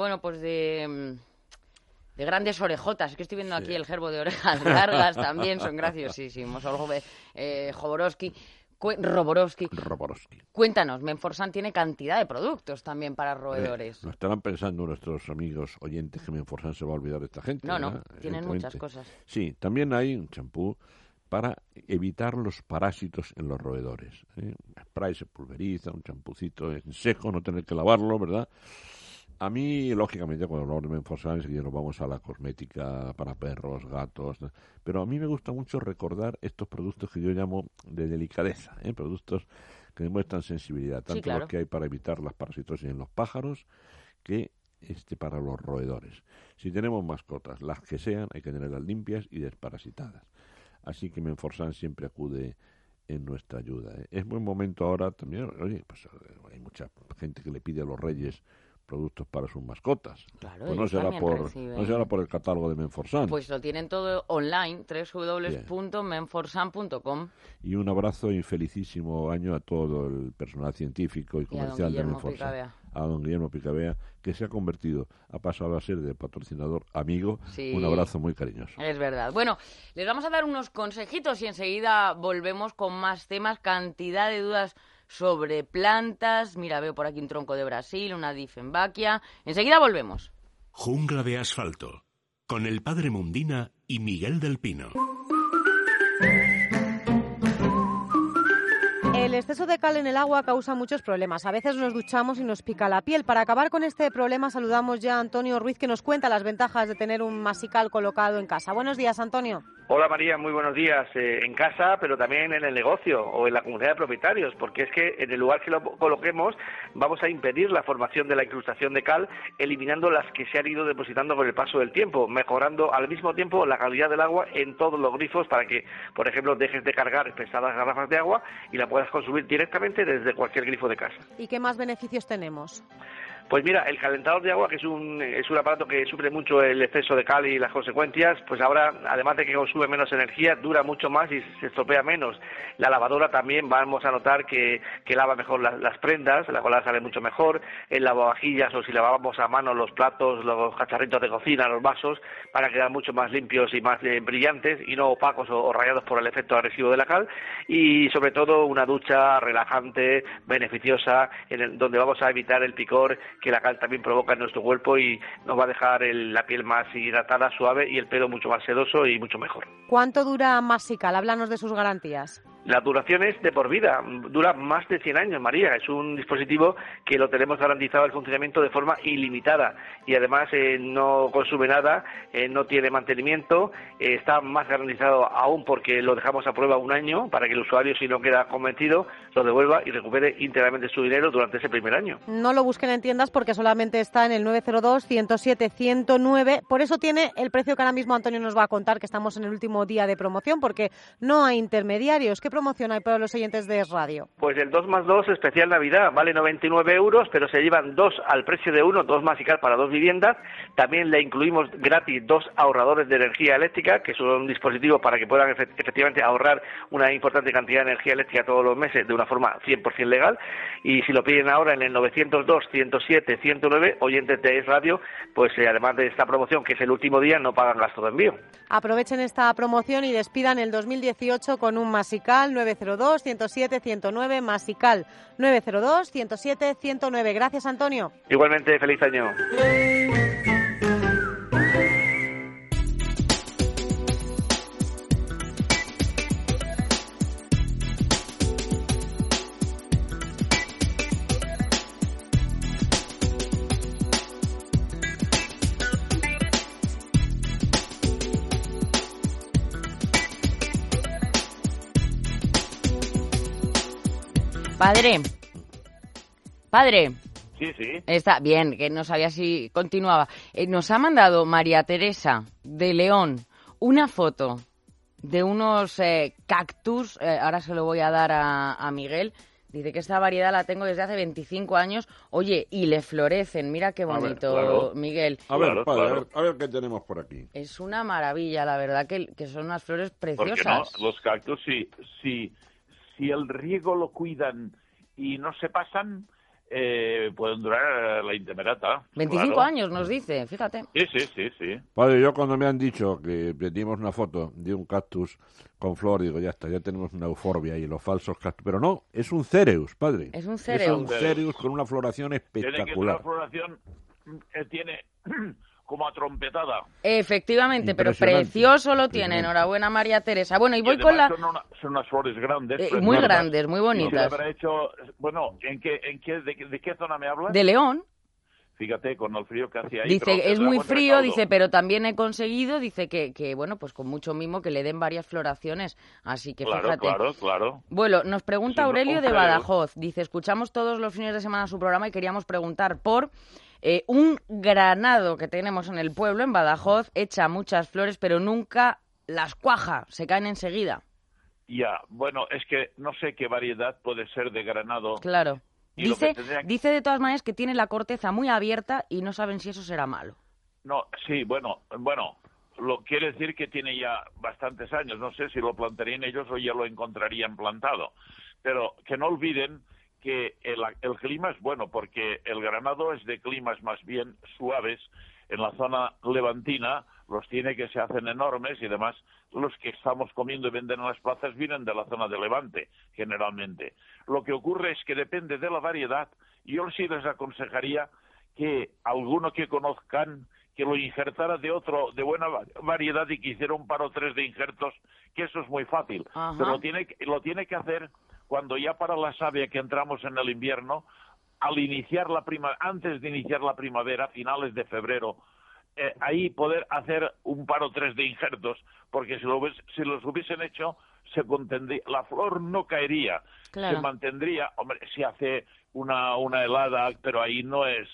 [SPEAKER 2] grandes orejotas, es que estoy viendo aquí el gerbo de orejas largas también, son graciosísimos. Roborowski. Cuéntanos, Menforsan tiene cantidad de productos también para roedores.
[SPEAKER 3] No estarán pensando nuestros amigos oyentes que Menforsan se va a olvidar de esta gente.
[SPEAKER 2] No, tienen muchas cosas.
[SPEAKER 3] Sí, también hay un champú para evitar los parásitos en los roedores. Un spray se pulveriza, un champucito en seco, no tener que lavarlo, ¿verdad? A mí, lógicamente, cuando hablamos de Menforsan, enseguida nos vamos a la cosmética para perros, gatos, ¿no? Pero a mí me gusta mucho recordar estos productos que yo llamo de delicadeza, productos que demuestran sensibilidad, tanto los que hay para evitar las parasitosis en los pájaros que para los roedores. Si tenemos mascotas, las que sean, hay que tenerlas limpias y desparasitadas. Así que Menforsan siempre acude en nuestra ayuda. Es buen momento ahora también, pues hay mucha gente que le pide a los reyes productos para sus mascotas.
[SPEAKER 2] Claro,
[SPEAKER 3] pues no será por el catálogo de Menforsan.
[SPEAKER 2] Pues lo tienen todo online, www.menforsan.com.
[SPEAKER 3] Y un abrazo y felicísimo año a todo el personal científico y comercial de Menforsan. A don Guillermo Picabea, que se ha pasado a ser de patrocinador amigo. Sí, un abrazo muy cariñoso.
[SPEAKER 2] Es verdad. Bueno, les vamos a dar unos consejitos y enseguida volvemos con más temas, cantidad de dudas sobre plantas. Mira, veo por aquí un tronco de Brasil, una Dieffenbachia. Enseguida volvemos.
[SPEAKER 1] Jungla de asfalto, con el padre Mundina y Miguel del Pino.
[SPEAKER 5] El exceso de cal en el agua causa muchos problemas. A veces nos duchamos y nos pica la piel. Para acabar con este problema saludamos ya a Antonio Ruiz, que nos cuenta las ventajas de tener un masical colocado en casa. Buenos días, Antonio.
[SPEAKER 6] Hola María, muy buenos días. En casa, pero también en el negocio o en la comunidad de propietarios, porque es que en el lugar que lo coloquemos vamos a impedir la formación de la incrustación de cal, eliminando las que se han ido depositando con el paso del tiempo, mejorando al mismo tiempo la calidad del agua en todos los grifos para que, por ejemplo, dejes de cargar pesadas garrafas de agua y la puedas consumir directamente desde cualquier grifo de casa.
[SPEAKER 5] ¿Y qué más beneficios tenemos?
[SPEAKER 6] Pues mira, el calentador de agua, que es un aparato que sufre mucho el exceso de cal y las consecuencias, pues ahora, además de que consume menos energía, dura mucho más y se estropea menos. La lavadora también vamos a notar que lava mejor las prendas, la cola sale mucho mejor. El lavavajillas, o si lavamos a mano los platos, los cacharritos de cocina, los vasos, van a quedar mucho más limpios y más brillantes y no opacos o rayados por el efecto agresivo de la cal. Y sobre todo una ducha relajante, beneficiosa, donde vamos a evitar el picor que la cal también provoca en nuestro cuerpo y nos va a dejar la piel más hidratada, suave y el pelo mucho más sedoso y mucho mejor.
[SPEAKER 5] ¿Cuánto dura Masical? Háblanos de sus garantías.
[SPEAKER 6] La duración es de por vida, dura más de 100 años, María. Es un dispositivo que lo tenemos garantizado el funcionamiento de forma ilimitada y además no consume nada, no tiene mantenimiento, está más garantizado aún porque lo dejamos a prueba un año para que el usuario, si no queda convencido, lo devuelva y recupere íntegramente su dinero durante ese primer año.
[SPEAKER 5] No lo busquen en tiendas porque solamente está en el 902-107-109, por eso tiene el precio que ahora mismo Antonio nos va a contar, que estamos en el último día de promoción porque no hay intermediarios. ¿Qué promoción hay para los oyentes de Es Radio?
[SPEAKER 6] Pues el 2+2 especial Navidad, vale 99 euros, pero se llevan 2 al precio de 1, 2 Masical para 2 viviendas. También le incluimos gratis 2 ahorradores de energía eléctrica, que son un dispositivo para que puedan efectivamente ahorrar una importante cantidad de energía eléctrica todos los meses de una forma 100% legal. Y si lo piden ahora en el 902-107-109, oyentes de Es Radio, pues además de esta promoción, que es el último día, no pagan gasto de envío.
[SPEAKER 5] Aprovechen esta promoción y despidan el 2018 con un Masical 902-107-109, Masical 902-107-109. Gracias, Antonio.
[SPEAKER 6] Igualmente, feliz año.
[SPEAKER 2] Padre.
[SPEAKER 4] Sí.
[SPEAKER 2] Está bien, que no sabía si continuaba. Nos ha mandado María Teresa de León una foto de unos cactus, ahora se lo voy a dar a Miguel, Dice que esta variedad la tengo desde hace 25 años. Oye, y le florecen. Mira qué bonito,
[SPEAKER 4] claro.
[SPEAKER 2] Miguel.
[SPEAKER 3] A ver,
[SPEAKER 4] Claro,
[SPEAKER 3] padre,
[SPEAKER 4] claro.
[SPEAKER 3] a ver qué tenemos por aquí.
[SPEAKER 2] Es una maravilla, la verdad, que son unas flores preciosas.
[SPEAKER 4] Porque no, los cactus, si el riego lo cuidan y no se pasan, pueden durar la intemerata.
[SPEAKER 2] 25
[SPEAKER 4] claro.
[SPEAKER 2] años nos dice, fíjate.
[SPEAKER 4] Sí.
[SPEAKER 3] Padre, yo cuando me han dicho que teníamos una foto de un cactus con flor, digo, ya está, ya tenemos una euforbia y los falsos cactus. Pero no, es un cereus, padre.
[SPEAKER 2] Es un
[SPEAKER 3] Es
[SPEAKER 2] cereus.
[SPEAKER 3] un cereus con una floración
[SPEAKER 4] Tiene que ser una
[SPEAKER 3] espectacular.
[SPEAKER 4] floración, tiene como atrompetada.
[SPEAKER 2] Efectivamente, pero
[SPEAKER 3] Impresionante.
[SPEAKER 2] precioso lo tiene.
[SPEAKER 3] Impresionante.
[SPEAKER 2] Enhorabuena, María Teresa. Bueno, y
[SPEAKER 4] Y
[SPEAKER 2] voy con la...
[SPEAKER 4] además son unas flores grandes.
[SPEAKER 2] muy
[SPEAKER 4] preciosas.
[SPEAKER 2] grandes, muy
[SPEAKER 4] Y se
[SPEAKER 2] bonitas.
[SPEAKER 4] habrá hecho, bueno, ¿de qué zona me hablas?
[SPEAKER 2] De León.
[SPEAKER 4] Fíjate, con el frío que hacía ahí.
[SPEAKER 2] Dice,
[SPEAKER 4] pero
[SPEAKER 2] es
[SPEAKER 4] el
[SPEAKER 2] muy
[SPEAKER 4] agua
[SPEAKER 2] frío,
[SPEAKER 4] recaudo.
[SPEAKER 2] dice, pero también he conseguido, dice que bueno, pues con mucho mimo que le den varias floraciones. Así que
[SPEAKER 4] Claro,
[SPEAKER 2] fíjate.
[SPEAKER 4] claro.
[SPEAKER 2] Bueno, nos pregunta
[SPEAKER 4] Sí,
[SPEAKER 2] Aurelio
[SPEAKER 4] un
[SPEAKER 2] de
[SPEAKER 4] cereus.
[SPEAKER 2] Badajoz. Dice, escuchamos todos los fines de semana su programa y queríamos preguntar por un granado que tenemos en el pueblo, en Badajoz, echa muchas flores, pero nunca las cuaja, se caen enseguida.
[SPEAKER 4] Ya, bueno, es que no sé qué variedad puede ser de granado.
[SPEAKER 2] Claro.
[SPEAKER 4] Y lo
[SPEAKER 2] Dice,
[SPEAKER 4] que tendría que-
[SPEAKER 2] dice de todas maneras que tiene la corteza muy abierta y no saben si eso será malo.
[SPEAKER 4] No, sí, bueno, lo quiere decir que tiene ya bastantes años. No sé si lo plantarían ellos o ya lo encontrarían plantado. Pero que no olviden que el clima es bueno, porque el granado es de climas más bien suaves. En la zona levantina los tiene que se hacen enormes y además los que estamos comiendo y venden en las plazas vienen de la zona de Levante, generalmente. Lo que ocurre es que depende de la variedad. Yo sí les aconsejaría que alguno que conozcan que lo injertara de buena variedad y que hiciera un par o tres de injertos, que eso es muy fácil.
[SPEAKER 2] Ajá.
[SPEAKER 4] Pero lo tiene que hacer cuando ya para la savia que entramos en el invierno, antes de iniciar la primavera, finales de febrero, ahí poder hacer un par o tres de injertos, porque si los hubiesen hecho, la flor no caería,
[SPEAKER 2] Claro.
[SPEAKER 4] se mantendría. Hombre, si hace una helada, pero ahí no es,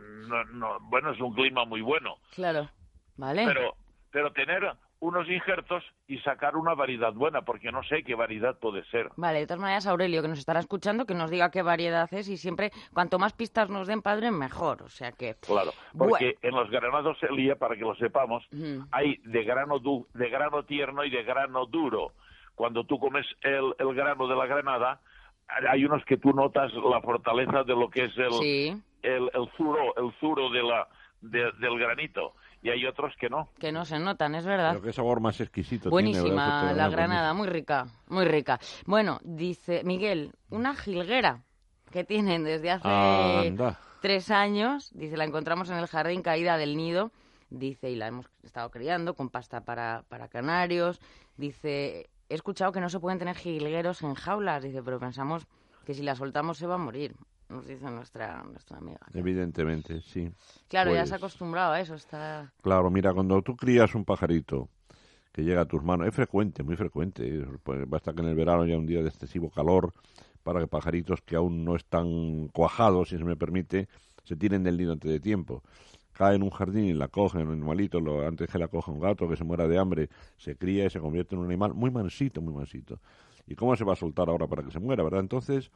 [SPEAKER 4] bueno, es un clima muy bueno,
[SPEAKER 2] Claro. Vale.
[SPEAKER 4] pero tener unos injertos y sacar una variedad buena, porque no sé qué variedad puede ser.
[SPEAKER 2] Vale, de todas maneras, Aurelio, que nos estará escuchando, que nos diga qué variedad es y siempre, cuanto más pistas nos den, padre, mejor. O sea que...
[SPEAKER 4] Claro, porque en los granados Elía, para que lo sepamos,
[SPEAKER 2] Ujú.
[SPEAKER 4] hay de grano tierno y de grano duro. Cuando tú comes el grano de la granada, hay unos que tú notas la fortaleza de lo que es
[SPEAKER 2] Sí,
[SPEAKER 4] el zuro del granito, y hay otros que no.
[SPEAKER 2] que no se notan, es verdad.
[SPEAKER 3] Pero qué sabor más exquisito
[SPEAKER 2] Buenísima
[SPEAKER 3] tiene, ¿verdad? Este
[SPEAKER 2] la
[SPEAKER 3] granado,
[SPEAKER 2] granada, muy rica, muy rica. Bueno, dice Miguel, una jilguera que tienen desde hace
[SPEAKER 3] Anda.
[SPEAKER 2] 3 años, dice, la encontramos en el jardín caída del nido, dice, y la hemos estado criando con pasta para canarios, dice, he escuchado que no se pueden tener jilgueros en jaulas, dice, pero pensamos que si la soltamos se va a morir, nos dice nuestra amiga.
[SPEAKER 3] Evidentemente, sí.
[SPEAKER 2] Claro, ya
[SPEAKER 3] Pues,
[SPEAKER 2] se ha acostumbrado a eso, está...
[SPEAKER 3] Claro, mira, cuando tú crías un pajarito que llega a tus manos, es frecuente, muy frecuente. Pues basta que en el verano haya un día de excesivo calor para que pajaritos que aún no están cuajados, si se me permite, se tiren del nido antes de tiempo. Cae en un jardín y la cogen, un animalito, antes que la coja un gato que se muera de hambre, se cría y se convierte en un animal muy mansito, muy mansito. ¿Y cómo se va a soltar ahora para que se muera, verdad? Entonces,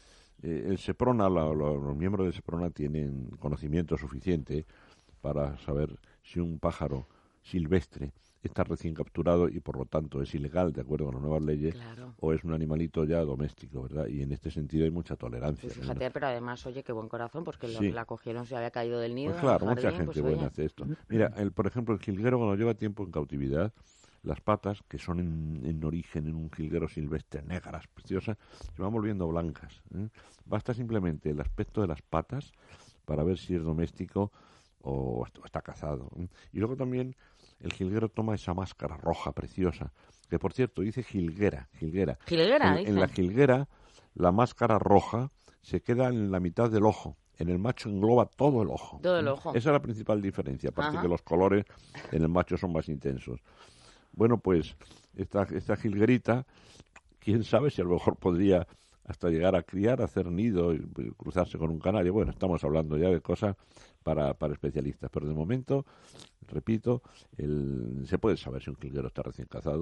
[SPEAKER 3] el Seprona, los miembros de Seprona tienen conocimiento suficiente para saber si un pájaro silvestre está recién capturado y por lo tanto es ilegal de acuerdo con las nuevas leyes,
[SPEAKER 2] Claro.
[SPEAKER 3] o es un animalito ya doméstico, ¿verdad? Y en este sentido hay mucha tolerancia.
[SPEAKER 2] Pues fíjate, pero además, oye, qué buen corazón, porque
[SPEAKER 3] Sí.
[SPEAKER 2] la cogieron, se había caído del nido.
[SPEAKER 3] Pues
[SPEAKER 2] en el
[SPEAKER 3] claro, mucha
[SPEAKER 2] jardín,
[SPEAKER 3] gente
[SPEAKER 2] pues,
[SPEAKER 3] buena
[SPEAKER 2] oye.
[SPEAKER 3] hace esto. Mira, por ejemplo, el jilguero cuando lleva tiempo en cautividad, las patas, que son en origen en un jilguero silvestre negras, preciosas, se van volviendo blancas, ¿eh? Basta simplemente el aspecto de las patas para ver si es doméstico o está cazado, ¿eh? Y luego también el jilguero toma esa máscara roja preciosa, que por cierto dice jilguera.
[SPEAKER 2] Jilguera,
[SPEAKER 3] En la
[SPEAKER 2] dice.
[SPEAKER 3] jilguera, la máscara roja se queda en la mitad del ojo. En el macho engloba todo el ojo.
[SPEAKER 2] Todo el ojo.
[SPEAKER 3] Esa es la principal diferencia, aparte
[SPEAKER 2] Ajá.
[SPEAKER 3] que los colores en el macho son más intensos. Bueno, pues esta jilguerita, quién sabe si a lo mejor podría hasta llegar a criar, hacer nido y cruzarse con un canario. Bueno, estamos hablando ya de cosas para especialistas, pero de momento, repito, se puede saber si un jilguero está recién cazado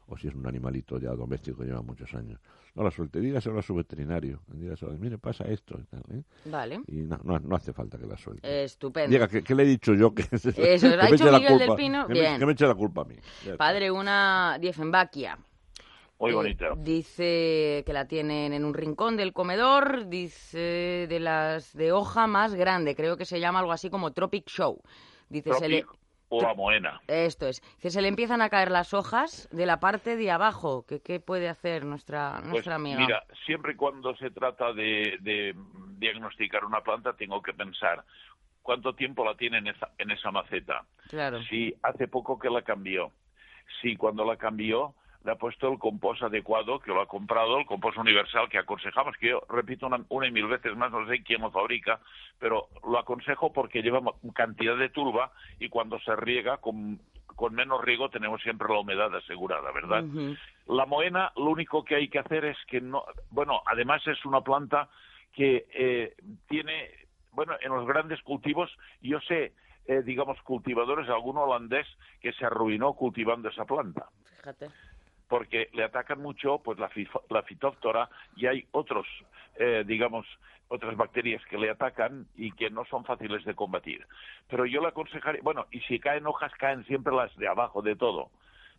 [SPEAKER 3] o si es un animalito ya doméstico que lleva muchos años. No la suelte, dígaselo a su veterinario, dígaselo, mire, pasa esto, ¿eh?
[SPEAKER 2] Vale.
[SPEAKER 3] Y no hace falta que la suelte.
[SPEAKER 2] Estupendo.
[SPEAKER 3] Diga, ¿qué le he dicho yo? Que
[SPEAKER 2] Eso, lo ha dicho Miguel del Pino. Bien.
[SPEAKER 3] Que me eche la culpa a mí.
[SPEAKER 2] Padre, una Diefenbachia.
[SPEAKER 4] Muy bonita.
[SPEAKER 2] Dice que la tienen en un rincón del comedor, dice de las de hoja más grande, creo que se llama algo así como Tropic Show. Dice
[SPEAKER 4] o la moena.
[SPEAKER 2] Esto es. Que se le empiezan a caer las hojas de la parte de abajo. ¿Qué puede hacer nuestra amiga?
[SPEAKER 4] Mira, siempre cuando se trata de diagnosticar una planta tengo que pensar cuánto tiempo la tiene en esa maceta.
[SPEAKER 2] Claro. Si
[SPEAKER 4] hace poco que la cambió. Si cuando la cambió le ha puesto el compost adecuado, que lo ha comprado, el compost universal que aconsejamos, que yo repito una y mil veces más, no sé quién lo fabrica, pero lo aconsejo porque lleva cantidad de turba y cuando se riega con menos riego tenemos siempre la humedad asegurada, ¿verdad?
[SPEAKER 2] Uh-huh.
[SPEAKER 4] La moena, lo único que hay que hacer es que no... Bueno, además es una planta que tiene... Bueno, en los grandes cultivos, yo sé, digamos, cultivadores, alguno holandés que se arruinó cultivando esa planta.
[SPEAKER 2] Fíjate.
[SPEAKER 4] Porque le atacan mucho pues la fitóftora y hay otras bacterias que le atacan y que no son fáciles de combatir. Pero yo le aconsejaría, bueno, y si caen hojas, caen siempre las de abajo de todo,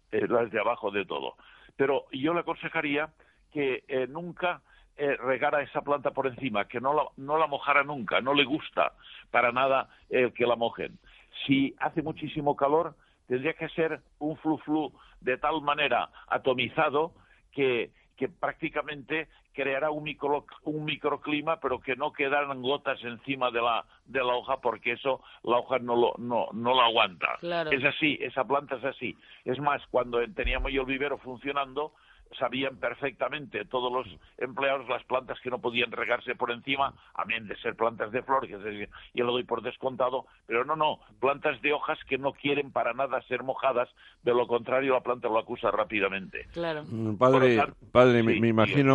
[SPEAKER 4] Pero yo le aconsejaría que nunca regara esa planta por encima, que no la mojara nunca, no le gusta para nada que la mojen. Si hace muchísimo calor, tendría que ser un flu de tal manera atomizado que prácticamente creará un microclima, pero que no quedaran gotas encima de la hoja, porque eso la hoja no la aguanta.
[SPEAKER 2] Claro.
[SPEAKER 4] Es así, esa planta es así. Es más, cuando teníamos yo el vivero funcionando, sabían perfectamente todos los empleados las plantas que no podían regarse por encima, amén de ser plantas de flor, que yo lo doy por descontado, pero no, plantas de hojas que no quieren para nada ser mojadas, de lo contrario la planta lo acusa rápidamente.
[SPEAKER 2] Claro.
[SPEAKER 3] Padre,
[SPEAKER 4] sí,
[SPEAKER 3] me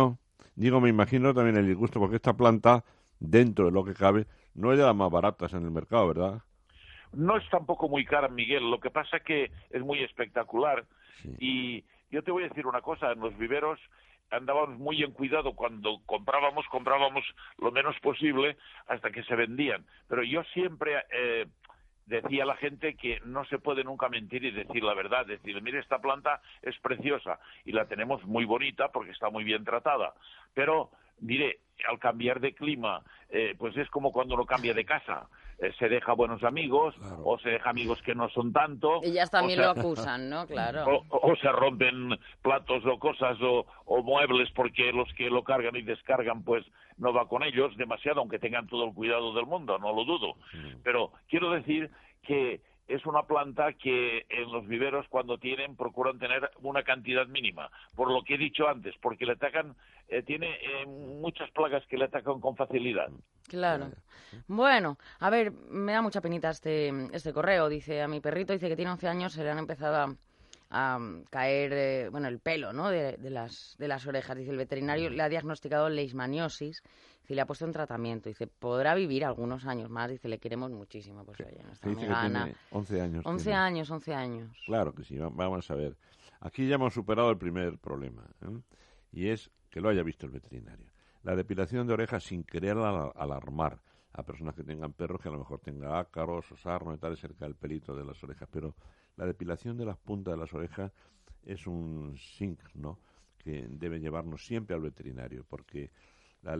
[SPEAKER 3] imagino también el disgusto, porque esta planta, dentro de lo que cabe, no es de las más baratas en el mercado, ¿verdad?
[SPEAKER 4] No es tampoco muy cara, Miguel, lo que pasa que es muy espectacular.
[SPEAKER 3] Sí.
[SPEAKER 4] Y yo te voy a decir una cosa, en los viveros andábamos muy en cuidado cuando comprábamos lo menos posible hasta que se vendían. Pero yo siempre decía a la gente que no se puede nunca mentir y decir la verdad, decir, mire, esta planta es preciosa y la tenemos muy bonita porque está muy bien tratada, pero mire, al cambiar de clima, pues es como cuando uno cambia de casa. Se deja buenos amigos, claro, o se deja amigos que no son tanto.
[SPEAKER 2] Ellas también lo acusan, ¿no? Claro.
[SPEAKER 4] O se rompen platos o cosas o muebles porque los que lo cargan y descargan pues no va con ellos demasiado, aunque tengan todo el cuidado del mundo, no lo dudo. Pero quiero decir que es una planta que en los viveros cuando procuran tener una cantidad mínima, por lo que he dicho antes, porque le atacan, tiene muchas plagas que le atacan con facilidad.
[SPEAKER 2] Claro. Bueno, a ver, me da mucha penita este correo. Dice, a mi perrito, dice que tiene 11 años, se le han empezado a caer, el pelo, ¿no? de las orejas. Dice, el veterinario le ha diagnosticado leishmaniosis y le ha puesto un tratamiento. Dice, podrá vivir algunos años más. Dice, le queremos muchísimo. Pues oye, nuestra amiga Ana.
[SPEAKER 3] 11 años.
[SPEAKER 2] 11 años.
[SPEAKER 3] Claro que sí, vamos a ver. Aquí ya hemos superado el primer problema, y es que lo haya visto el veterinario. La depilación de orejas sin querer alarmar a personas que tengan perros, que a lo mejor tenga ácaros o sarno y tal cerca del pelito de las orejas, pero la depilación de las puntas de las orejas es un signo que debe llevarnos siempre al veterinario, porque la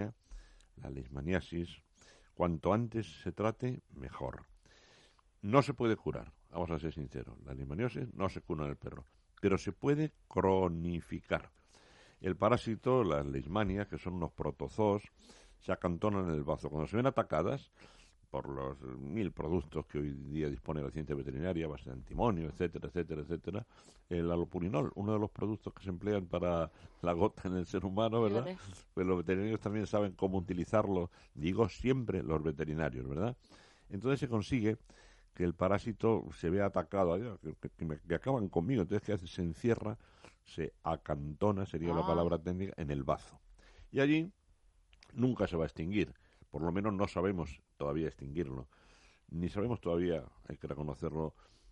[SPEAKER 3] leishmaniasis, cuanto antes se trate, mejor. No se puede curar, vamos a ser sinceros, la leishmaniasis no se cura en el perro, pero se puede cronificar. El parásito, las leishmanias, que son unos protozoos, se acantonan en el bazo. Cuando se ven atacadas por los 1000 productos que hoy día dispone la ciencia veterinaria, base de antimonio, etcétera, el alopurinol, uno de los productos que se emplean para la gota en el ser humano, ¿verdad? Pues los veterinarios también saben cómo utilizarlo, digo siempre los veterinarios, ¿verdad? Entonces se consigue que el parásito se vea atacado, que acaban conmigo, entonces ¿qué hace? Se encierra, se acantona, sería la palabra técnica, en el bazo. Y allí nunca se va a extinguir, por lo menos no sabemos todavía extinguirlo, ni sabemos todavía, hay que reconocerlo,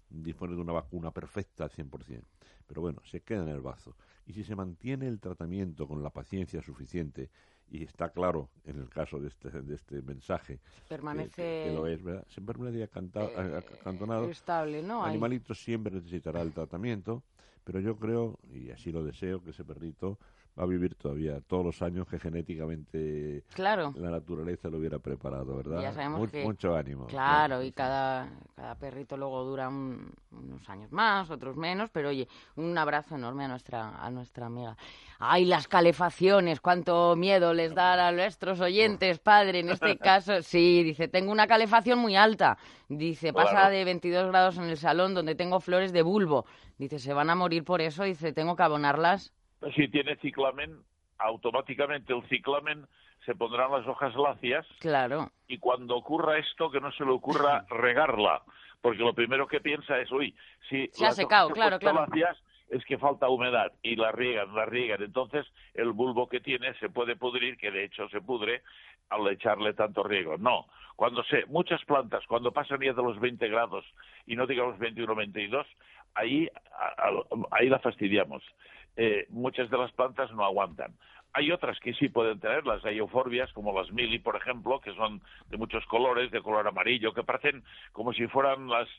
[SPEAKER 3] dispone de una vacuna perfecta al 100%. Pero bueno, se queda en el bazo. Y si se mantiene el tratamiento con la paciencia suficiente, y está claro en el caso de este mensaje
[SPEAKER 2] permanece
[SPEAKER 3] que lo es, ¿verdad? Se permanece acantonado.
[SPEAKER 2] Estable, ¿no?
[SPEAKER 3] El animalito siempre necesitará el tratamiento, pero yo creo, y así lo deseo, que ese perrito va a vivir todavía todos los años que genéticamente
[SPEAKER 2] claro.
[SPEAKER 3] la naturaleza lo hubiera preparado, ¿verdad?
[SPEAKER 2] Ya sabemos que
[SPEAKER 3] mucho ánimo.
[SPEAKER 2] Claro, y cada perrito luego dura unos años más, otros menos, pero oye, un abrazo enorme a nuestra amiga. ¡Ay, las calefacciones! ¡Cuánto miedo les dan a nuestros oyentes, padre! En este caso, sí, dice, tengo una calefacción muy alta. Dice, pasa de 22 grados en el salón donde tengo flores de bulbo. Dice, se van a morir por eso. Dice, tengo que abonarlas.
[SPEAKER 4] Si tiene ciclamen, automáticamente el ciclamen se pondrán las hojas lacias.
[SPEAKER 2] Claro.
[SPEAKER 4] Y cuando ocurra esto, que no se le ocurra regarla, porque lo primero que piensa es, uy, si
[SPEAKER 2] se ha secado, claro.
[SPEAKER 4] Lacias, es que falta humedad y la riegan. Entonces el bulbo que tiene se puede pudrir, que de hecho se pudre al echarle tanto riego. No, muchas plantas, cuando pasan ya de los 20 grados y no digamos 21 o 22, ahí la fastidiamos. Muchas de las plantas no aguantan. Hay otras que sí pueden tenerlas, hay euforbias como las mili, por ejemplo, que son de muchos colores, de color amarillo, que parecen como si fueran las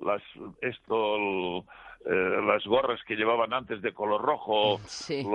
[SPEAKER 4] gorras que llevaban antes de color rojo.
[SPEAKER 2] Sí.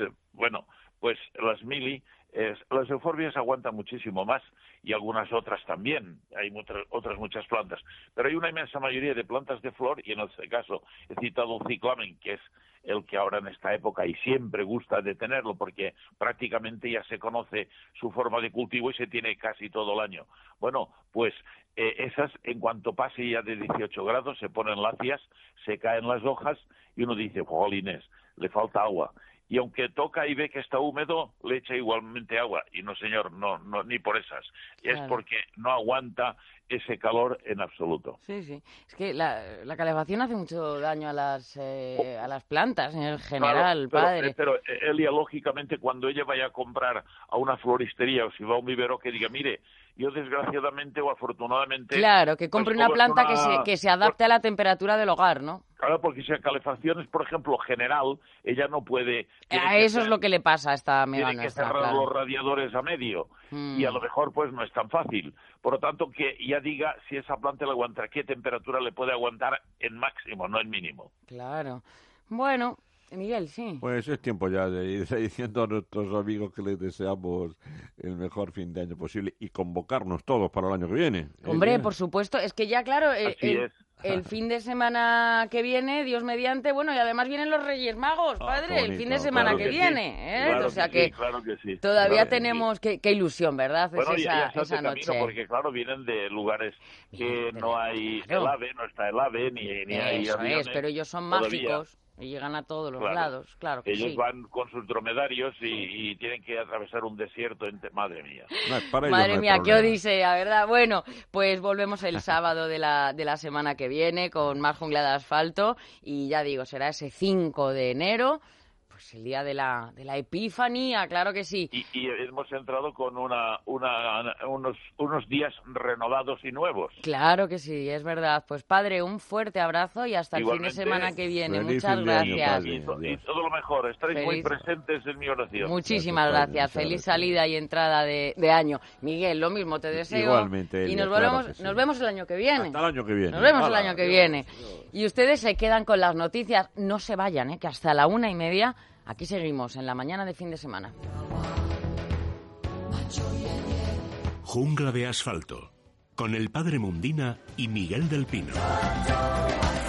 [SPEAKER 4] Pues las mili, las euforbias aguantan muchísimo más y algunas otras también. Hay otras muchas plantas, pero hay una inmensa mayoría de plantas de flor y en este caso he citado un ciclamen, que es el que ahora en esta época y siempre gusta de tenerlo porque prácticamente ya se conoce su forma de cultivo y se tiene casi todo el año. Bueno, pues esas en cuanto pase ya de 18 grados se ponen lacias, se caen las hojas y uno dice, jolines, le falta agua. Y aunque toca y ve que está húmedo, le echa igualmente agua. Y no, señor, no ni por esas.
[SPEAKER 2] Claro.
[SPEAKER 4] Es porque no aguanta ese calor en absoluto.
[SPEAKER 2] Sí. Es que la calefacción hace mucho daño a las plantas en general,
[SPEAKER 4] claro,
[SPEAKER 2] padre.
[SPEAKER 4] Pero Elia, lógicamente, cuando ella vaya a comprar a una floristería o si va a un vivero, que diga, mire, yo desgraciadamente o afortunadamente...
[SPEAKER 2] Claro, que compre una planta que se adapte a la temperatura del hogar, ¿no?
[SPEAKER 4] Claro, porque si la calefacción es, por ejemplo, general, ella no puede...
[SPEAKER 2] Eso es lo que le pasa a esta amiga
[SPEAKER 4] nuestra. Tiene que cerrar
[SPEAKER 2] claro.
[SPEAKER 4] los radiadores a medio y a lo mejor pues no es tan fácil. Por lo tanto, que ya diga si esa planta le aguanta, qué temperatura le puede aguantar en máximo, no en mínimo.
[SPEAKER 2] Claro. Bueno... Miguel, sí.
[SPEAKER 3] Pues es tiempo ya de ir diciendo a nuestros amigos que les deseamos el mejor fin de año posible y convocarnos todos para el año que viene.
[SPEAKER 2] Hombre, por supuesto, es que ya claro, el fin de semana que viene, Dios mediante, bueno, y además vienen los Reyes Magos, padre,
[SPEAKER 3] bonito,
[SPEAKER 2] el fin de semana
[SPEAKER 3] claro
[SPEAKER 2] que viene, ¿eh?
[SPEAKER 4] Claro
[SPEAKER 2] o sea
[SPEAKER 4] que claro que sí.
[SPEAKER 2] Todavía tenemos, qué ilusión, ¿verdad?
[SPEAKER 4] Bueno,
[SPEAKER 2] es
[SPEAKER 4] ya
[SPEAKER 2] esa noche.
[SPEAKER 4] Porque claro, vienen de lugares que no hay el AVE, no está el AVE, ni hay aviones.
[SPEAKER 2] Pero ellos son
[SPEAKER 4] todavía.
[SPEAKER 2] Mágicos. Y llegan a todos los lados, claro que
[SPEAKER 4] ellos
[SPEAKER 2] sí.
[SPEAKER 4] van con sus dromedarios y tienen que atravesar un desierto. Madre mía.
[SPEAKER 2] Madre mía, qué odisea, ¿verdad? Bueno, pues volvemos el sábado de la semana que viene con más Jungla de Asfalto. Y ya digo, será ese 5 de enero. Pues el día de la Epifanía, claro que sí.
[SPEAKER 4] Y hemos entrado con unos días renovados y nuevos.
[SPEAKER 2] Claro que sí, es verdad. Pues padre, un fuerte abrazo y hasta
[SPEAKER 4] igualmente,
[SPEAKER 2] el fin de semana que viene.
[SPEAKER 3] Feliz
[SPEAKER 2] Muchas gracias.
[SPEAKER 4] Y todo lo mejor, estaréis muy presentes en mi oración.
[SPEAKER 2] Muchísimas gracias. Feliz salida y entrada de año. Miguel, lo mismo te deseo.
[SPEAKER 3] Igualmente,
[SPEAKER 2] y
[SPEAKER 3] Elia,
[SPEAKER 2] nos vemos el año que viene.
[SPEAKER 3] Hasta el año que viene.
[SPEAKER 2] Nos vemos el año que viene. Y ustedes se quedan con las noticias. No se vayan, que hasta la 1:30 aquí seguimos en la mañana de fin de semana.
[SPEAKER 1] Jungla de Asfalto, con el padre Mundina y Miguel del Pino.